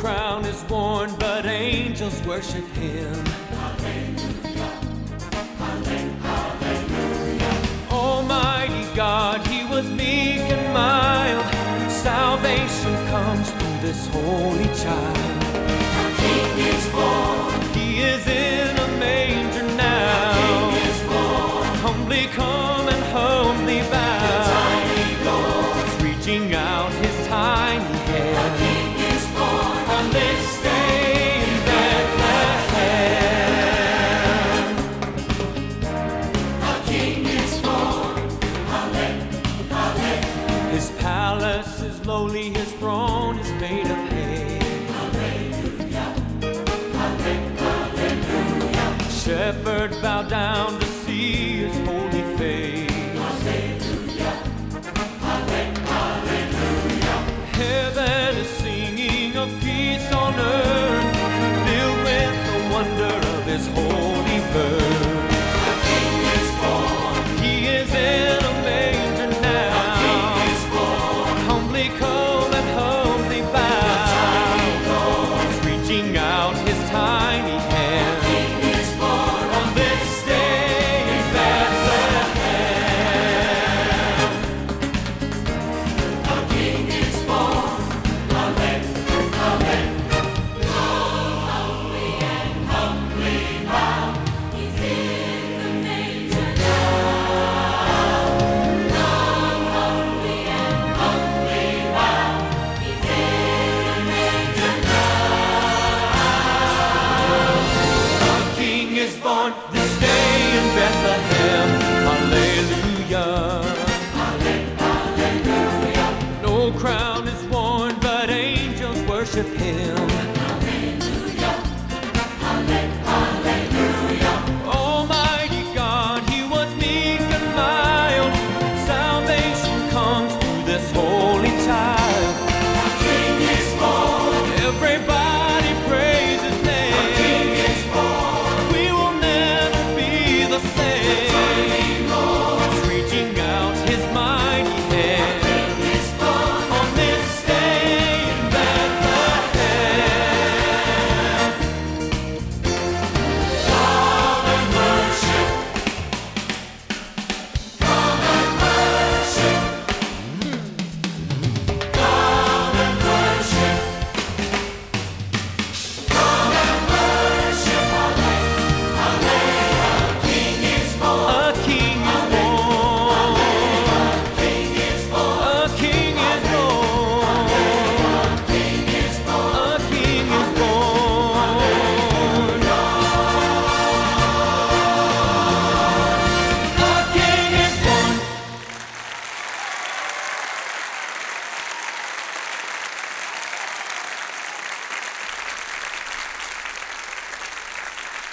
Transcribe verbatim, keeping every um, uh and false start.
crown is worn, but angels worship him. Hallelujah, hallelujah. Almighty God, he was meek and mild. Salvation comes through this holy child. Our King is born. He is in a manger now. Our King is born. Humbly come and humbly bow. The tiny Lord, Reaching out his tiny our hand. King is born. On this day in Bethlehem. Our King is born. Hallelujah, hallelujah. His palace is lowly, his throne is made of hay. Hallelujah, hallelujah. Shepherds bow down to see his holy face. Hallelujah, hallelujah. Heaven is singing of peace on earth, filled with the wonder of his holy birth. Our King is born. He is in a manger now. Our King is born. Humbly come and humbly bow. He's reaching out his tiny hand. King is born. On this day in Bethlehem. Our King is born. Hallelujah, hallelujah. Humbly and humbly bow. He's in the manger now. Long humbly and humbly bow. He's in the manger now. Our King is born this day in Bethlehem. Hallelujah. Hallelujah. No crown is worn, but angels worship him.